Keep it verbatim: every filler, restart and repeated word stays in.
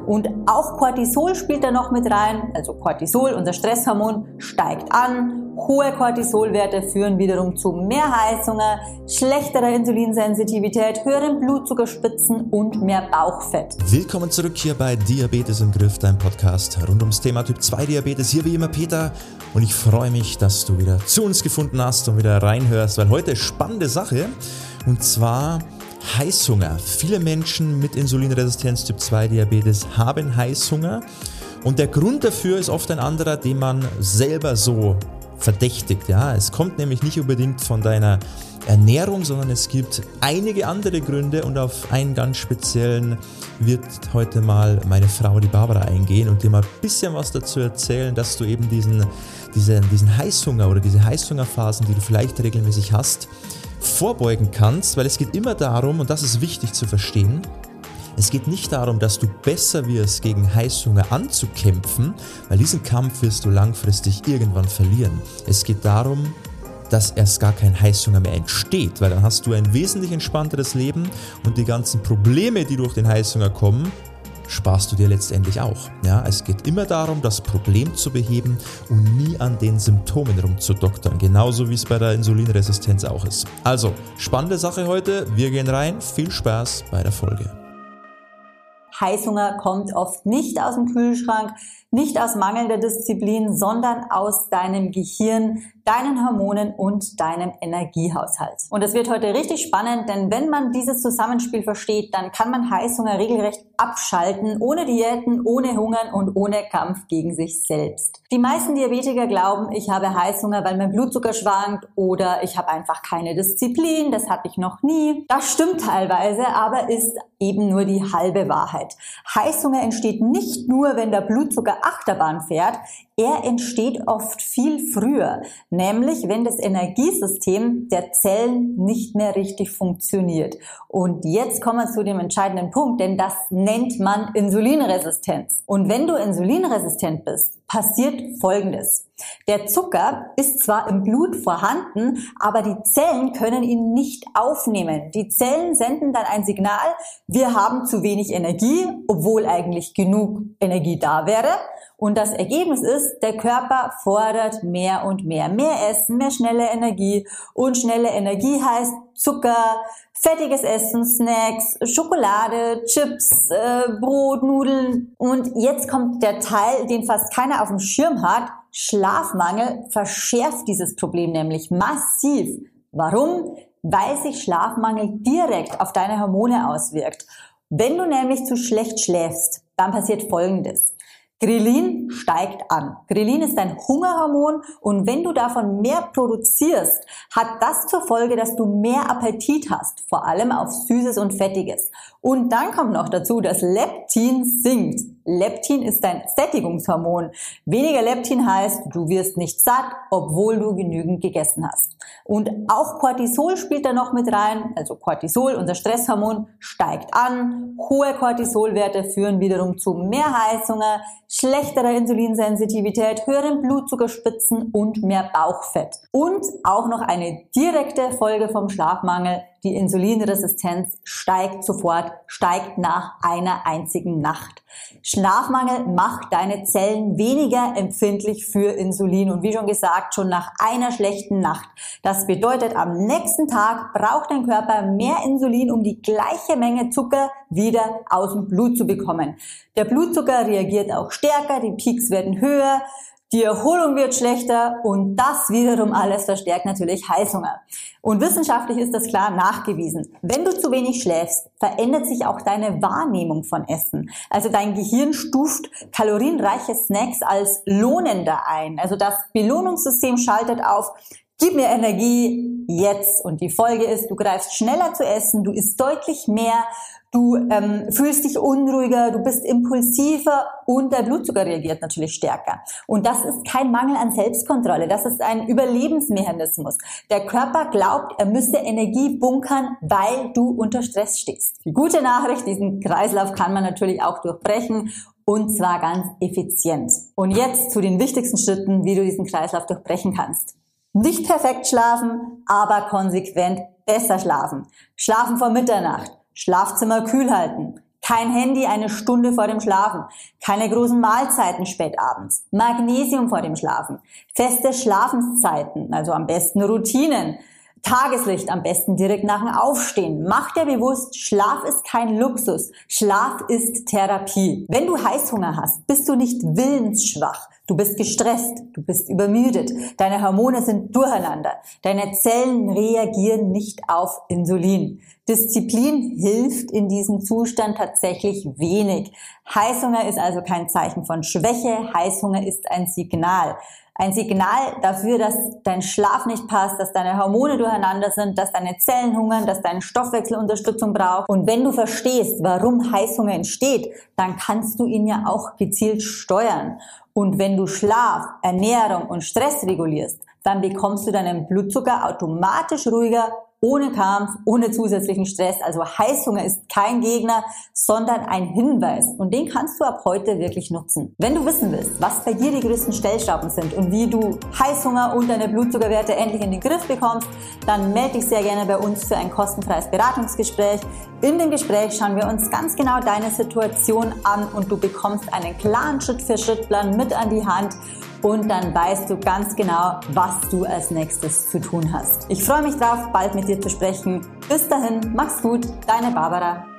Und auch Cortisol spielt da noch mit rein. Also Cortisol, unser Stresshormon, steigt an. Hohe Cortisolwerte führen wiederum zu mehr Heißhunger, schlechterer Insulinsensitivität, höheren Blutzuckerspitzen und mehr Bauchfett. Willkommen zurück hier bei Diabetes im Griff, dein Podcast rund ums Thema Typ zwei Diabetes. Hier wie immer Peter und ich freue mich, dass du wieder zu uns gefunden hast und wieder reinhörst, weil heute spannende Sache und zwar Heißhunger. Viele Menschen mit Insulinresistenz Typ zwei Diabetes haben Heißhunger und der Grund dafür ist oft ein anderer, den man selber so verdächtigt. Ja, es kommt nämlich nicht unbedingt von deiner Ernährung, sondern es gibt einige andere Gründe und auf einen ganz speziellen wird heute mal meine Frau, die Barbara, eingehen und dir mal ein bisschen was dazu erzählen, dass du eben diesen, diesen, diesen Heißhunger oder diese Heißhungerphasen, die du vielleicht regelmäßig hast, vorbeugen kannst, weil es geht immer darum, und das ist wichtig zu verstehen, es geht nicht darum, dass du besser wirst, gegen Heißhunger anzukämpfen, weil diesen Kampf wirst du langfristig irgendwann verlieren. Es geht darum, dass erst gar kein Heißhunger mehr entsteht, weil dann hast du ein wesentlich entspannteres Leben und die ganzen Probleme, die durch den Heißhunger kommen, sparst du dir letztendlich auch. Ja, es geht immer darum, das Problem zu beheben und nie an den Symptomen rumzudoktern, genauso wie es bei der Insulinresistenz auch ist. Also, spannende Sache heute, wir gehen rein, viel Spaß bei der Folge. Heißhunger kommt oft nicht aus dem Kühlschrank, nicht aus mangelnder Disziplin, sondern aus deinem Gehirn, deinen Hormonen und deinem Energiehaushalt. Und es wird heute richtig spannend, denn wenn man dieses Zusammenspiel versteht, dann kann man Heißhunger regelrecht abschalten, ohne Diäten, ohne Hungern und ohne Kampf gegen sich selbst. Die meisten Diabetiker glauben, ich habe Heißhunger, weil mein Blutzucker schwankt oder ich habe einfach keine Disziplin, das hatte ich noch nie. Das stimmt teilweise, aber ist eben nur die halbe Wahrheit. Heißhunger entsteht nicht nur, wenn der Blutzucker Achterbahn fährt, er entsteht oft viel früher, nämlich wenn das Energiesystem der Zellen nicht mehr richtig funktioniert. Und jetzt kommen wir zu dem entscheidenden Punkt, denn das nennt man Insulinresistenz. Und wenn du insulinresistent bist, passiert Folgendes. Der Zucker ist zwar im Blut vorhanden, aber die Zellen können ihn nicht aufnehmen. Die Zellen senden dann ein Signal, wir haben zu wenig Energie, obwohl eigentlich genug Energie da wäre. Und das Ergebnis ist, der Körper fordert mehr und mehr. Mehr Essen, mehr schnelle Energie. Und schnelle Energie heißt Zucker, fettiges Essen, Snacks, Schokolade, Chips, äh, Brot, Nudeln. Und jetzt kommt der Teil, den fast keiner auf dem Schirm hat. Schlafmangel verschärft dieses Problem nämlich massiv. Warum? Weil sich Schlafmangel direkt auf deine Hormone auswirkt. Wenn du nämlich zu schlecht schläfst, dann passiert Folgendes. Grelin steigt an. Grelin ist ein Hungerhormon und wenn du davon mehr produzierst, hat das zur Folge, dass du mehr Appetit hast, vor allem auf Süßes und Fettiges. Und dann kommt noch dazu, dass Leptin sinkt. Leptin ist ein Sättigungshormon. Weniger Leptin heißt, du wirst nicht satt, obwohl du genügend gegessen hast. Und auch Cortisol spielt da noch mit rein. Also Cortisol, unser Stresshormon, steigt an. Hohe Cortisolwerte führen wiederum zu mehr Heißhunger, schlechterer Insulinsensitivität, höheren Blutzuckerspitzen und mehr Bauchfett. Und auch noch eine direkte Folge vom Schlafmangel. Die Insulinresistenz steigt sofort, steigt nach einer einzigen Nacht. Schlafmangel macht deine Zellen weniger empfindlich für Insulin und wie schon gesagt, schon nach einer schlechten Nacht. Das bedeutet, am nächsten Tag braucht dein Körper mehr Insulin, um die gleiche Menge Zucker wieder aus dem Blut zu bekommen. Der Blutzucker reagiert auch stärker, die Peaks werden höher, die Erholung wird schlechter und das wiederum alles verstärkt natürlich Heißhunger. Und wissenschaftlich ist das klar nachgewiesen. Wenn du zu wenig schläfst, verändert sich auch deine Wahrnehmung von Essen. Also dein Gehirn stuft kalorienreiche Snacks als lohnender ein. Also das Belohnungssystem schaltet auf, gib mir Energie jetzt. Und die Folge ist, du greifst schneller zu essen, du isst deutlich mehr, du ähm, fühlst dich unruhiger, du bist impulsiver und der Blutzucker reagiert natürlich stärker. Und das ist kein Mangel an Selbstkontrolle, das ist ein Überlebensmechanismus. Der Körper glaubt, er müsse Energie bunkern, weil du unter Stress stehst. Die gute Nachricht, diesen Kreislauf kann man natürlich auch durchbrechen. Und zwar ganz effizient. Und jetzt zu den wichtigsten Schritten, wie du diesen Kreislauf durchbrechen kannst. Nicht perfekt schlafen, aber konsequent besser schlafen. Schlafen vor Mitternacht. Schlafzimmer kühl halten. Kein Handy eine Stunde vor dem Schlafen. Keine großen Mahlzeiten spät abends. Magnesium vor dem Schlafen. Feste Schlafenszeiten, also am besten Routinen. Tageslicht am besten direkt nach dem Aufstehen. Mach dir bewusst, Schlaf ist kein Luxus. Schlaf ist Therapie. Wenn du Heißhunger hast, bist du nicht willensschwach. Du bist gestresst, du bist übermüdet. Deine Hormone sind durcheinander. Deine Zellen reagieren nicht auf Insulin. Disziplin hilft in diesem Zustand tatsächlich wenig. Heißhunger ist also kein Zeichen von Schwäche. Heißhunger ist ein Signal. Ein Signal dafür, dass dein Schlaf nicht passt, dass deine Hormone durcheinander sind, dass deine Zellen hungern, dass dein Stoffwechsel Unterstützung braucht. Und wenn du verstehst, warum Heißhunger entsteht, dann kannst du ihn ja auch gezielt steuern. Und wenn du Schlaf, Ernährung und Stress regulierst, dann bekommst du deinen Blutzucker automatisch ruhiger, ohne Kampf, ohne zusätzlichen Stress. Also Heißhunger ist kein Gegner, sondern ein Hinweis. Und den kannst du ab heute wirklich nutzen. Wenn du wissen willst, was bei dir die größten Stellschrauben sind und wie du Heißhunger und deine Blutzuckerwerte endlich in den Griff bekommst, dann melde dich sehr gerne bei uns für ein kostenfreies Beratungsgespräch. In dem Gespräch schauen wir uns ganz genau deine Situation an und du bekommst einen klaren Schritt-für-Schritt-Plan mit an die Hand. Und dann weißt du ganz genau, was du als nächstes zu tun hast. Ich freue mich drauf, bald mit dir zu sprechen. Bis dahin, mach's gut, deine Barbara.